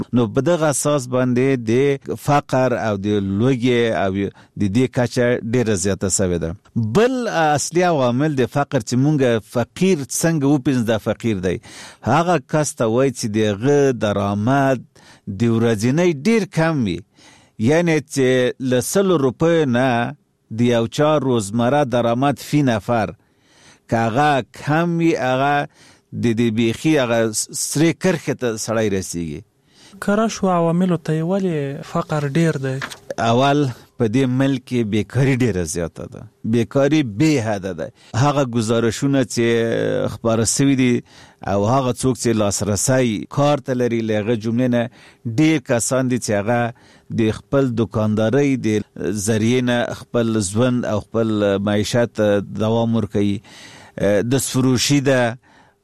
نو په دغه اساس باندې د فقر او د لوږې او د دې کچه ډیره زیاته شوې ده. بل اصلي عوامل د فقر چې مونږ فقیر څنګه وپېژنو دا فقیر دی، هغه کس ته وایي چې دغه درآمد د ورځنی ډیر کم وي، یعنی چې له 100 روپیو نه د یو چا روزمره درآمد فی نفر که هغه کم وي، هغه د بیخي هغه سرې کرښې ته سړی رسیږي. کره شو عواملو ته ولې فقر ډیر دی؟ اول په دې ملک کې بیکاری ډیره زیاته ده، بیکاری بې حده ده. هغه گزارشونه چې خبره سوي دي او هغه څوک چې لاسرسی کار ته لري له هغه جملې نه ډیر کسان دي چې هغه د خپل دکاندارۍ د ذریعې نه خپل ژوند او خپل معیشت دوام ورکوي. دستفروشي ده،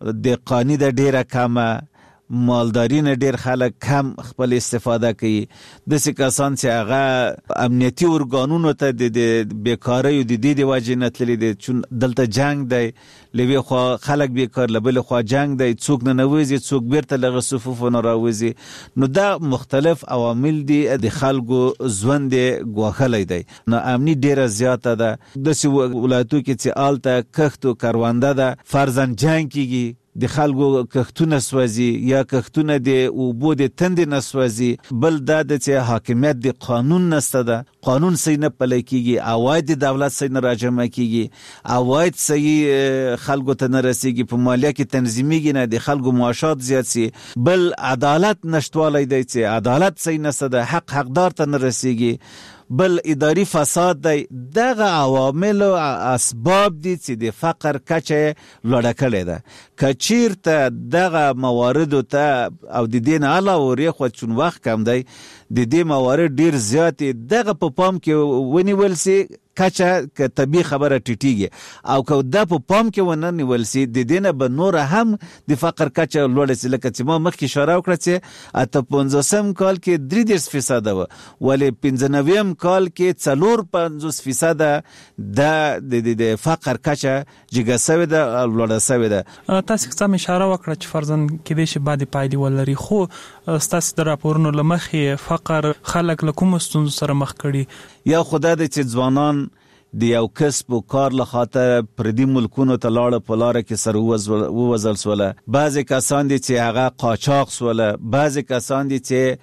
دهقاني ده ډیره کمه، مالداري نه ډیر خلک کم خپل استفاده کوي. داسې کسان چې هغه امنیتي ارګانونو ته د بیکارۍ د دې د وجې نه تللي دي، چون دلته جنگ دی، له یوې خوا خلک بیکار، له بلې خوا جنگ دی، څوک نه نوځي، څوک بیرته له هغه صفوفو نه راوځي. نو دا مختلف عوامل دي د خلکو ژوند ګواښلی دی. ناامني ډیره زیاته ده. داسې ولایتو کې چې هلته کښت و کرونده ده، فرضاً جنگ کیږي، د خلکو کښتونه سوځي یا کښتونه د اوبو د تندې نه سوځي. بل دا د چې حاکمیت د قانون نسته ده، قانون صحیح نه پلی کیږي، عواید د دولت صحیح نه راجمع کیږي، عواید صحیح خلکو ته نه رسیږي، په مالیه کې تنظیمیږي نه، د خلکو معاشات زیات سي. بل عدالت نشتوالی دی چې عدالت صحیح نسته ده، حق حقدار ته نه رسیږي. بل اداری فساد دی. دغه عوامل او اسباب دي چې د فقر کچه لوړه کړې ده. که چیرته دغه موارد ته او د دې نه علاوه ورېخوا چون وخت کم دی، د دې موارد ډیر زیات دغه په پام کې ونیول سي، کچه که طبیعي خبره ټیټیږي، او که دا په پام کې ونه نیول سي، د دې نه به نور هم د فقر کچه لوړه سي. لکه چې ما مخکې اشاره وکړه چې 58 کال کې 33% وه، ولې 95 کال کې 54% د فقر کچه جګه سوې ده، لوړه سوې ده. تاسو څه اشاره وکړه چې فرضاً کېدای شي بعد پایلې ولري، خو ستاسو د راپورونو له مخې فقر خلک له کومو ستونزو سره مخ کړي؟ یا خدای دې چې ځوانان د یو کسب و کار له خاطر پردي ملکونو ته لاړه، په لاره کې سره ووزل سوله. بعضې کسان دي چې هغه قاچاق سوله، بعضې کسان دي چې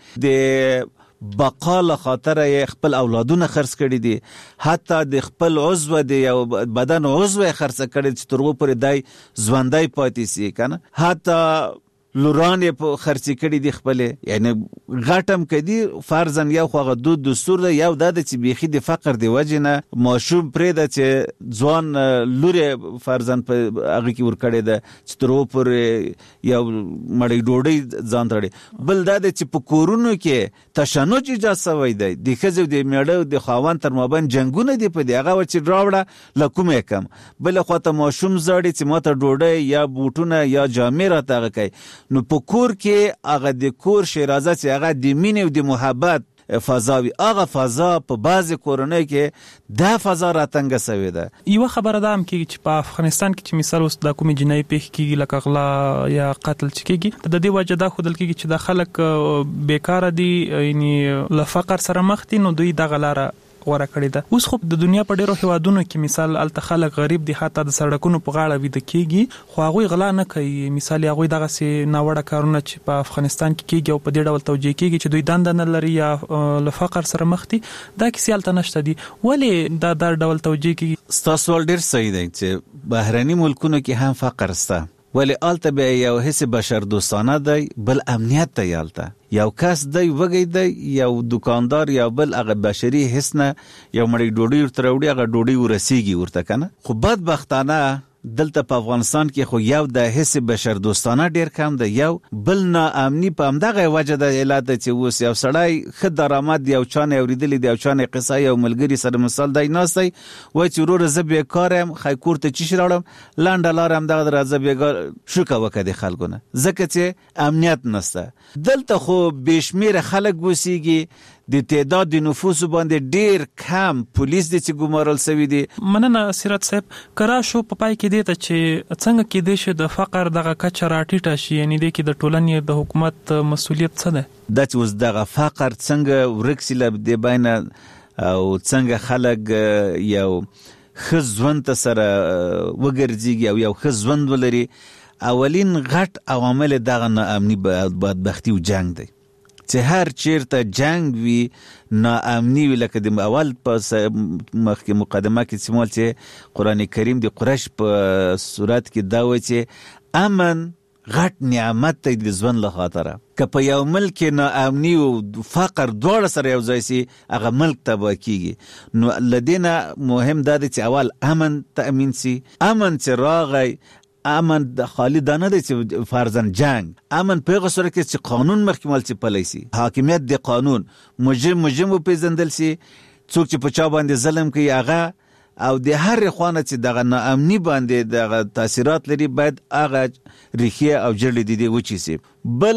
د بقا له خاطر خپل اولادونه خرڅ کړي دي، حتی د خپل عضو د یو بدن عضو خرڅ کړي چې تر اوسه پورې دی ژوندی پاتې سي کنه، حتی لوران په خرڅ کړي دي خپل، یعنی غټم کدي. فرضاً یو خو غو دستور ده، یو د چې بیخي د فقر دی وجنه ماشوم پرې ده چې ځوان لوري فرضاً په هغه کې ور کړي ده چې تر اوسه پورې یو مړی ډوډۍ ځان تړي. بل دا چې په کورونو کې تشنج ایجاد شوی دی، د ښځو د میړه د خاوند تر مابین جنگونه دي په دې هغه چې راوړه لکومه کم. بل خو ته ماشوم زړی چې ماته ډوډۍ یا بوټونه یا جامې راته هغه کوي. نو په کور کې هغه د کور شیرازه چې هغه د مینې او د محبت فضاوي، هغه فضا په بعضې کورنۍ کې دا فضا راتنګه سوې ده. یوه خبره دا هم کېږي چې په افغانستان کې چې مثال اوس دا کومې جنایي پیښې کېږي لکه غلا یا قتل چې کېږي، د دې وجه دا ښودل کېږي چې دا خلک بیکاره دي، یعنې له فقر سره مخ دي، نو دوی دغه لاره غوره کړی ده. اوس خو د دنیا په ډیرو هیوادونو کې مثال الته خلک غریب دي، حتی د سړکونو په غاړه ویده کېږي، خو هغوی غلا نه کوي. مثال هغوی دغسې ناوړه کارونه چې په افغانستان کې کېږي او په دې ډول توجیه کېږي چې دوی دنده نه لري یا له فقر سره مخ دي، دا کیسې هلته نشته دي. ولې دا ډول توجیه کېږي؟ ستاسو سوال ډېر صحیح دی چې بهرني ملکونو کې هم فقر شته، ولی آلته بیا یو حس بشر دوستانه دی، بل امنیت دی. آلته یو کس دی وګی دی، یو دکاندار یا بل هغه بشري حس نه یو مړی ډوډۍ ورته راوړي، هغه ډوډۍ ورسیږي ورته کنه. خو بدبختانه دلته په افغانستان کې خو یو د حس بشر دوستانه ډیر کم دی، یو بل ناامني په همدغه وجه د علت چې اوس یو سړی ښه درآمد یو چا نه اورېدلی دی، یو چا نه قصه یو ملګري سره مثال دی ناست دی، وایي چې وروره زه بیکار یم، ښایي کور ته چی شي راوړم، لنډه لاره همدغه ده، راځه بیکار شوکه وکړه د خلکو نه، ځکه چې امنیت نسته. دلته خو بې شمېره خلک اوسېږي، د تعداد د نفوس باندې ډیر کم پولیس د چې ګمارل شوی دي. مننه سیرت صاحب. کرا شو په پای کې دی ته چې څنګه کې دی چې د فقر دغه کچه راټیټه شي، یعنی د کې د ټولنې د حکومت مسؤلیت څه ده؟ دا چې اوس دغه فقر څنګه ورکسي له د بینه او څنګه خلک یو ښه ژوند ته سره وګرځيږي او یو ښه ژوند ولري، اولین غټ عوامل دغه ناامني بدبختی او جنگ دی. چې هر چیرته جنگ وي ناامني وي، لکه د اول په مخکې مقدمه کې سمول چې قرآن کریم د قریش په صورت کې دا و چې امن غټ نعمت دی د ژوند له خاطره. که په یو ملک ناامني او فقر دواړه سره یو ځای سي هغه ملک تباه کیږي. نو لدينا مهم دا دی چې اول امن تأمین سي. امن چې راغی، امن د خالی دانه دی چې فرضاً جنگ، امن په هغه صورت کې چې قانون مخکمل چې پلی سي، حاکمیت د قانون، مجرم وپیژندل سي، څوک چې په چا باندې ظلم کوي هغه، او د هر خوانه چې دغه ناامني باندې دغه تاثیرات لري باید هغه ریښې او جړې د دې وچی سي. بل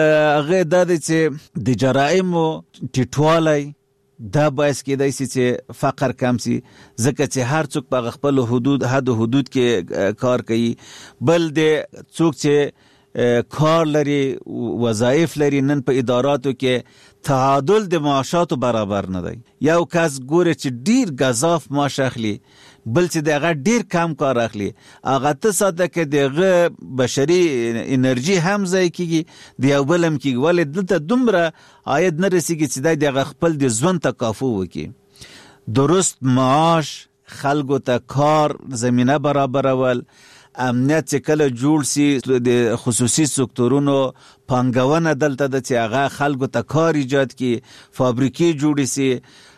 هغه دا دی چې د جرائمو ټیټوالی دا باعث کېدای شي چې فقر کم سي، ځکه چې هر څوک په خپل حدود کې کار کوي. بل د څوک چې کار لري، وظایف لري، نن په اداراتو کې تعادل د معاشاتو برابر نه دی. یو کس ګوره چې ډیر غذاف معاش اخلي، بل چې دغه ډیر کم کار اخلي، هغه ته ساده کې دغه بشري انرژي هم ځای کیږي، د یو بلم کیږي، ولې دلته دومره عاید نه رسیږي چې د خپل د ژوند تکافو وکړي. درست معاش، خلکو ته کار زمینه برابرول، امنیت چې کله جوړ سي، د خصوصي سکتورونو پانګونه دلته د چې هغه خلکو ته کار ایجاد کی، فابریکې جوړ سي.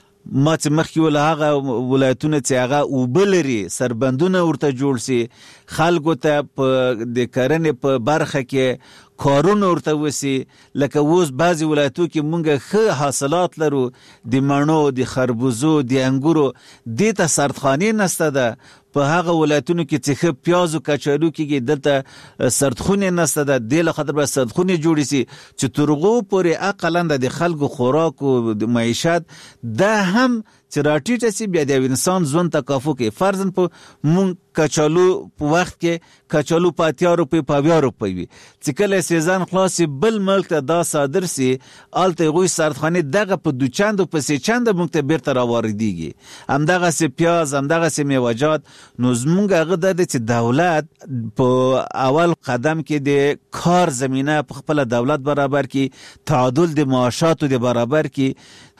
ما چې مخکې ول هغه ولایتونه چې هغه اوبلري سربندونه ورته جوړ سي، خلکو ته په د کرنې په برخه کې کارونه ورته وسی. لکه اوس بعضی ولایتو کې مونږ ښه حاصلات لرو، د مڼو، د خربوزو، د انګورو، دې ته سردخانې نسته ده. په هغه ولایتونو کې چې ښه پیاز او کچالو کېږي دلته سردخونې نسته ده. دې له خاطر به سردخونې جوړې سي چې تر هغو پورې اقلا د خلکو خوراک او د معیشت دا هم چې راټیټه سي، بیا د انسان ژوند تکافو کوي. فرضاً په مونږ کچالو په وخت کې کچالو په 80 روپۍ په 20 روپۍ وي، چې کله سیزن خلاص بل ملک ته دا صادر سي، الته غوي سردخانې دغه په 2 چند او په 3 چند مونږ ته بیرته راواردېږي. همدغه سي پیاز، همدغه سي میوه‌جات. نو زمونږ هغه د چې دولت په اول قدم کې د کار زمینه په خپل دولت برابر کی، تعادل د معاشاتو د برابر کی،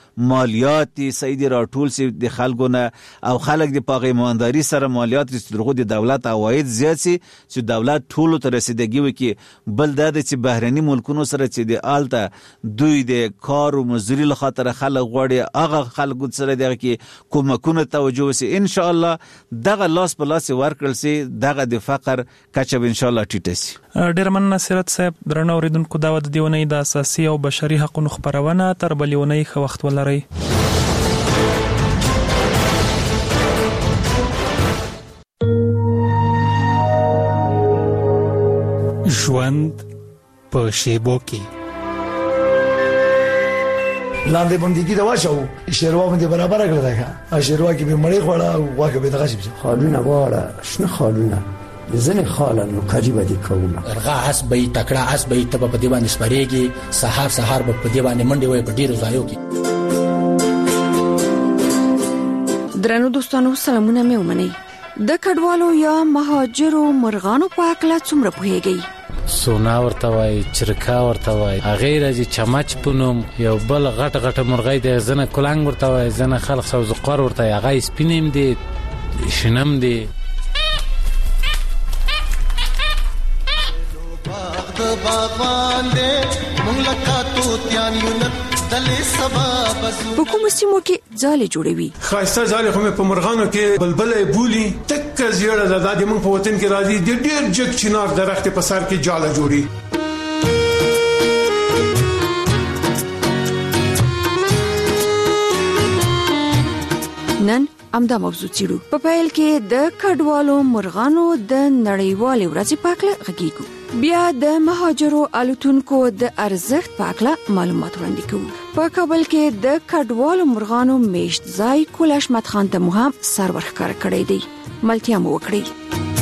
مالیات سیدی راټول سي د خلکو نه، او خلک د پاغه ایمانداری سره مالیات رسیدغه د دولت عواید زیات سي چې دولت ټولو ته رسیدګي وکي. بل دا چې بهرني ملکونو سره چې د آلته دوی د کار او مزدوري له خاطر خلک غواړي، هغه خلکو سره دغه کې کومکونه توجه وسي. ان شاء الله دغه لاس په لاس ورکړل سي، دغه د فقر کچه ان شاء الله ټیټه سي. ډیر مننه سیرت صاحب. درنو اوریدونکو دا د دیونی د اساسي او بشري حقوقو خبرونه تر بلیونی خو وخت ولري. ژوند په شیبو کې لاندې باندې دا واچو شیروا باندې برابر کړل دا شیروا کې به مړی خوړه او واګه به دغه شي خالونه واړه شنه خالونه زنه خالن کاجی باندې کومه ارغا اس به تکړه اس به ته په دی باندې سپریږي، سحر به په دی باندې منډي وای په ډیرو ځایو کې. درنو دوستانو سلامونه مې ومنئ. د کډوالو یا مهاجرو مرغانو په اړه څومره پوهیږئ؟ سونا ورته وای، چرکا ورته وای، هغه راځي چمچ پونم، یو بل غټ مرغۍ د زنه کولنګ ورته وای، زنه خلق سوزقار ورته، هغه سپینم دي، شنم دي. په کوم سیمو کې ځالې جوړوي؟ خاصه ځالې خو په مرغانو کې بلبلې بولی تک زیړه د دادی مونږ په وطن کې راځي د ډېر جګ چنار درخت په سر کې جاله جوړي. نن امدا موضوع چیرو په پیل کې د کډوالو مرغانو د نړیوالې ورځې په اړه غږیږو. بیا د مهاجرو الوتونکو د ارزښت په اړه معلومات وړاندې کوو. په کابل کې د کډوالو مرغانو میشت ځای کول احمد خان ته هم سر ورښکاره کړی دی. ملتیا مو وکړي.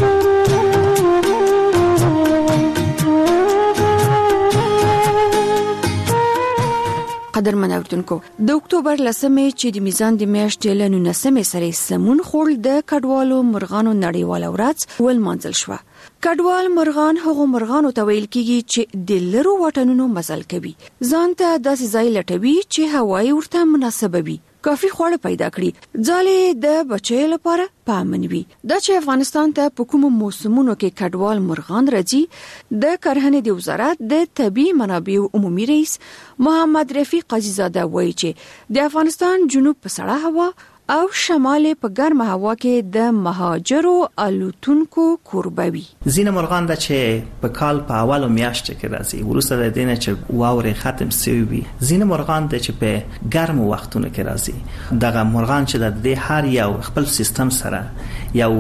قدرمن اوردونکو، د اکتوبر لسمې چې د میزان د میاشتې له 19 سره سمون خورل د کډوالو مرغانو نړیواله ورځ ولمانځل شو. کډوال مرغان هغه مرغانو ته ویل کیږي چې د لرو وطنونو مزل کوي، ځان ته داسې ځای لټوي چې هوای ورته مناسب وي، کافي خواړه پیدا کړي، ځالې د بچي لپاره پامن وي. دا چې افغانستان ته په کوم موسمونو کې کډوال مرغان راځي، د کرهنې د وزارت د طبي منابعو عمومي رئیس محمد رفیق عزیزاده وایي چې د افغانستان جنوب په سړه هوا او شمال په ګرمه هوا کې د مهاجرو الوتونکو کوربوي. ځینې مرغان د چې په کال په اولو میاشتو کې راځي، وروسته د دې نه چې واورې ختم شوي وي. ځینې مرغان د چې په ګرمو وختونو کې راځي. دغه مرغان چې د دې هر یو خپل سیستم سره یو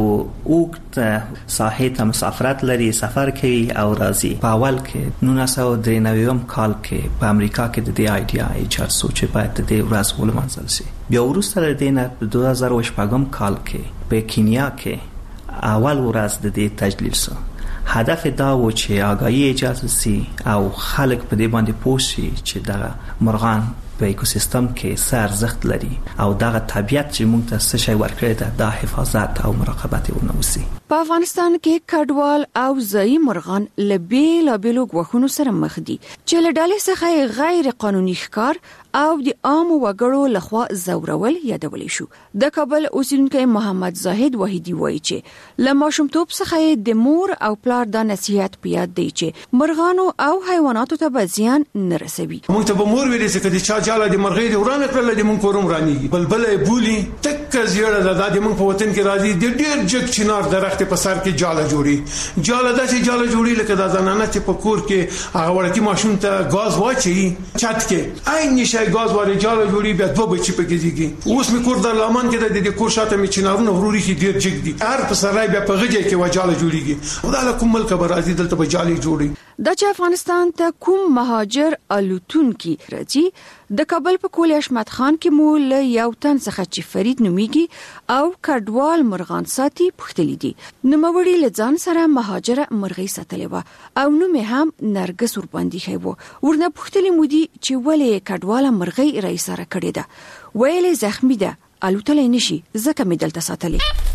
اوږد ساحې ته مسافرت لري، سفر کوي او راځي. په اول کې 1993 کال کې په امریکا کې د دې آیډیا ایجاد شو چې باید د دې ورځ ولمانځل شي. بیا وروسته د دې نه 2008 کال کې په کینیا کې اول ورځ د دې تجلیل شو. هدف دا و چې آگاهی ایجاد شي او خلک په دې باندې پوه شي چې دا مرغان په ایکوسیستم کې څه ارزښت لري او دغه طبیعت چې موږ ته څه شی ورکړی دی دا حفاظت او مراقبت یې ونوسي. په افغانستان کې کډوال او ځایي مرغان له بیلابیلو غوښونو سره مخ دي چې له ډلې څخه غیر قانوني ښکار او د عام وګړو لخوا زورول یادولی شو. د کابل اوسیدونکو محمد زاهد وحیدی وایي چې له ماشومتوب څخه د مور او پلار د نصیحت په یاد دی چې مرغانو او حیواناتو ته به زیان نه رسوي. موږ ته به مور ویلې چې کله چا جاله د مرغۍ د ورانه کړل د موږ کوروم رانیږي بلبلې بولی تک زیړه د دې موږ په وطن کې راځي د ډېر جګ چنار درخت په سر کې جاله جوړي جاله داسې جاله جوړي لکه د زنانه چې په کور کې هغه ورکی ماشوم ته غاز واچي چت کې عین نشي غاز واره جاله جوړي بیا دوه بچي پکې ديږي. اوس می کور د لمن کې د کور شاته می چنارونه وروري کې ډېر جګ دي هر په سرای بیا په غږی کې وجاله جوړيږي او دا کوم ملک برازي دلته به جالي جوړي. د چې افغانستان ته کوم مهاجر الوتونکي راځي د کابل په کول احمد خان کې مو له یو تن څخه چې فرید نومیږي او کډوال مرغان ساتي پختلی دي. نوموړي له ځان سره مهاجر مرغۍ ساتلې و او نوم هم نرګس ور باندې خو ورنه پختلی مودي چې ولې کډوال مرغۍ رئیس سره کړی ده ویلې زخمی ده الوتلې نشي ځکه مې دلته ساتلې.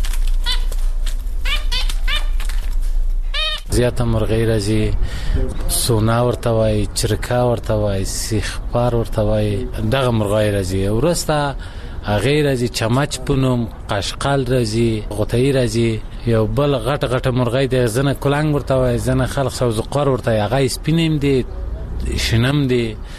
زیاته مرغۍ راځي، سونا ورته وای، چرکا ورته وای، سیخپار ورته وای، دغه مرغۍ راځي. ورسته هغه راځي چمچ پونم، قشقل راځي، غوتای راځي، یو بل غټ مرغۍ د زنه کولنګ ورته وای، زنه خلق سوزقار ورته هغه سپینم دي شنم دي.